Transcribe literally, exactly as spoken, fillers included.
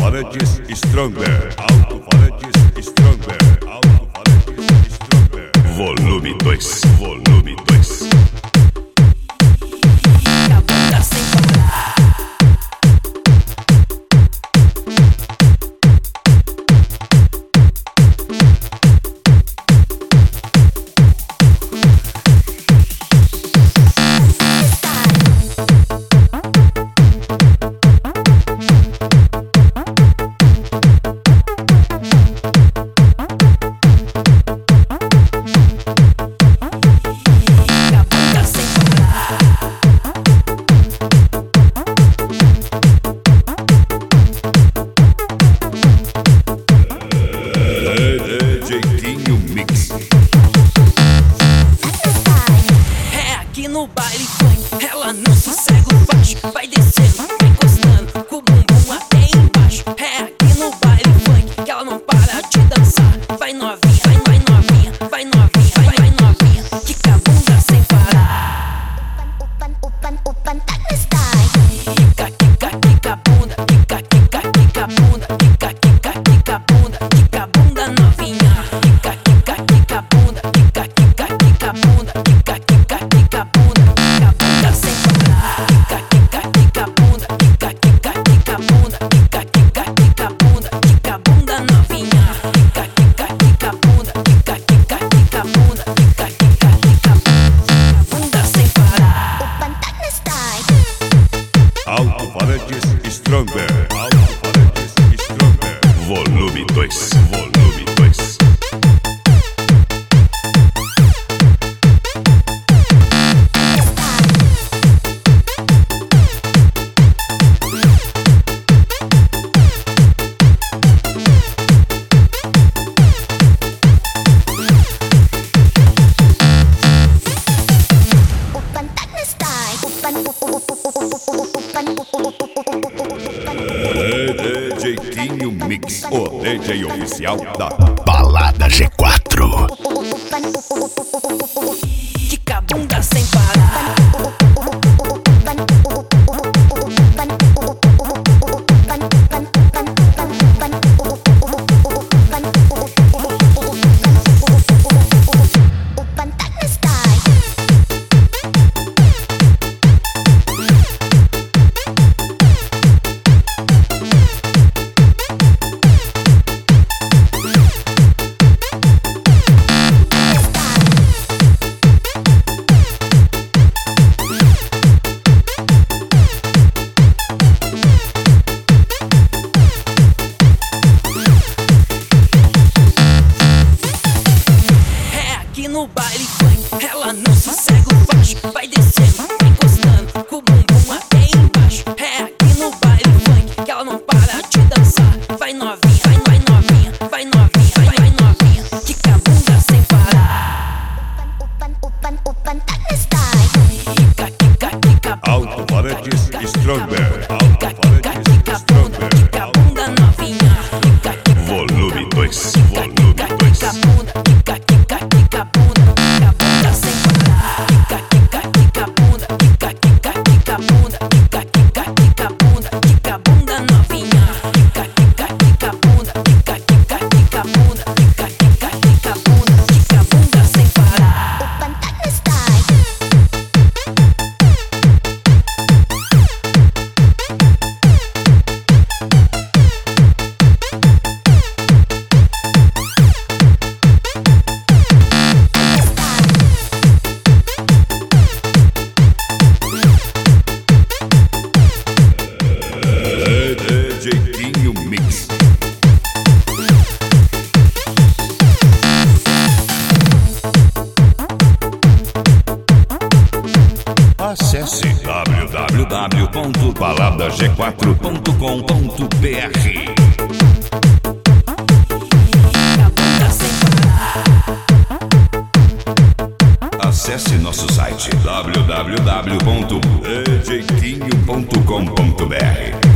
Alto-falantes Stronger. Alto-falantes Stronger. Alto-falantes Stronger. Volume dois. Volume dois. A bunda sem parar. No baile funk, ela não sossega o baixo. Vai descendo, vai encostando, com o bumbum até embaixo. É aqui no baile funk, que ela não para de dançar. Vai novinha, vai, vai novinha, vai novinha, vai, vai novinha. Quica a bunda sem parar. Upan, upan, upan, upan, tá no style. Quica, quica, quica a bunda, quica, quica, quica a bunda, quica, quica, quica a bunda, quica a bunda novinha. Quica, quica, quica a bunda, quica, quica, quica a bunda, quica, quica, quica a bunda. Alto-falantes Stronger. Alto-falantes Stronger. Volume dois. Volume dois. Jeitinho Mix, o D J oficial da Balada G quatro. Quica a bunda sem parar. No baile funk, ela não sossega o baixo. Vai descendo, vai encostando, com o bumbum até embaixo. É aqui no baile funk, que ela não para de dançar. Vai novinha, vai, vai novinha, vai novinha, vai, vai novinha. Quica a bunda sem parar. Upan, upan, upan, upan, tá no style. Quica, quica, quica a bunda. Alto-falantes Stronger. Alto-falantes Stronger. Quica a bunda novinha. Quica, quica, volume dois. Volume dois. Quica a bunda, quica, quica, quica a bunda. Jeitinho Mix. Acesse w w w ponto balada g quatro ponto com ponto b r. Acesse nosso site w w w ponto jeitinho ponto com ponto b r.